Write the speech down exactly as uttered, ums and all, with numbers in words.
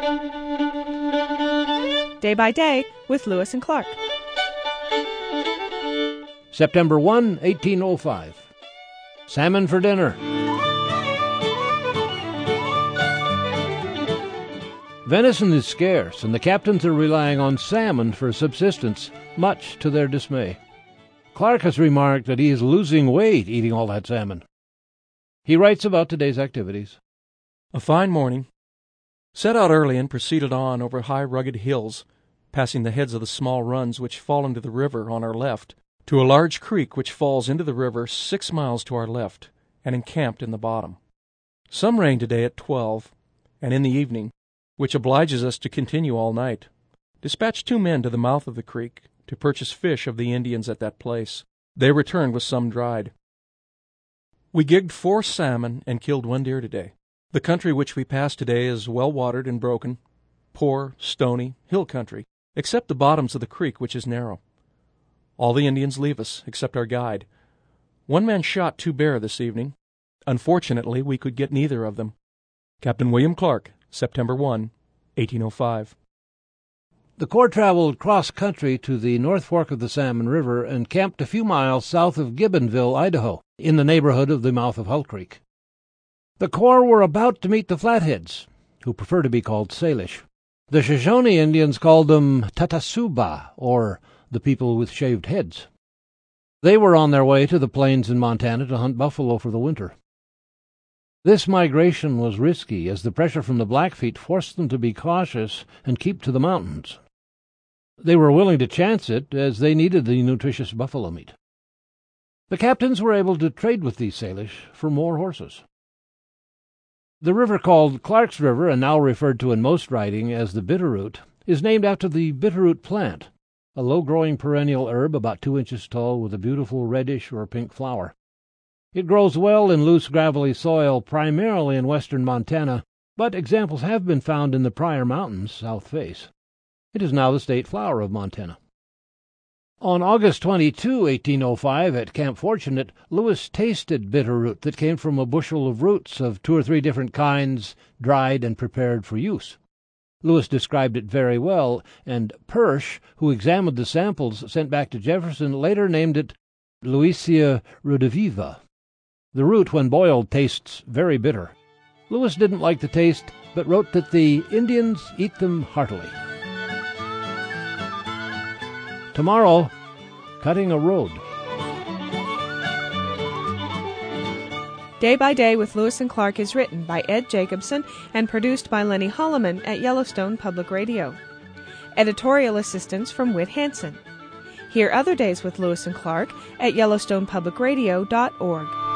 Day by Day with Lewis and Clark. September first, eighteen oh five. Salmon for dinner. Venison is scarce, and the captains are relying on salmon for subsistence, much to their dismay. Clark has remarked that he is losing weight eating all that salmon. He writes about today's activities. A fine morning. Set out early and proceeded on over high rugged hills, passing the heads of the small runs which fall into the river on our left, to a large creek which falls into the river six miles to our left, and encamped in the bottom. Some rain today at twelve, and in the evening, which obliges us to continue all night. Dispatched two men to the mouth of the creek to purchase fish of the Indians at that place. They returned with some dried. We gigged four salmon and killed one deer today. The country which we passed today is well watered and broken, poor, stony, hill country, except the bottoms of the creek, which is narrow. All the Indians leave us, except our guide. One man shot two bear this evening. Unfortunately, we could get neither of them. Captain William Clark, September first, eighteen oh five. The Corps traveled cross-country to the North Fork of the Salmon River and camped a few miles south of Gibbonville, Idaho, in the neighborhood of the mouth of Hull Creek. The Corps were about to meet the Flatheads, who prefer to be called Salish. The Shoshone Indians called them Tatasuba, or the people with shaved heads. They were on their way to the plains in Montana to hunt buffalo for the winter. This migration was risky, as the pressure from the Blackfeet forced them to be cautious and keep to the mountains. They were willing to chance it, as they needed the nutritious buffalo meat. The captains were able to trade with these Salish for more horses. The river called Clark's River, and now referred to in most writing as the Bitterroot, is named after the bitterroot plant, a low-growing perennial herb about two inches tall with a beautiful reddish or pink flower. It grows well in loose gravelly soil, primarily in western Montana, but examples have been found in the Pryor Mountains south face. It is now the state flower of Montana. On August twenty-second, eighteen oh five, at Camp Fortunate, Lewis tasted bitterroot that came from a bushel of roots of two or three different kinds, dried and prepared for use. Lewis described it very well, and Persh, who examined the samples sent back to Jefferson, later named it Lewisia rudiviva. The root, when boiled, tastes very bitter. Lewis didn't like the taste, but wrote that the Indians eat them heartily. Tomorrow, cutting a road. Day by Day with Lewis and Clark is written by Ed Jacobson and produced by Lenny Holloman at Yellowstone Public Radio. Editorial assistance from Whit Hansen. Hear other days with Lewis and Clark at yellowstone public radio dot org.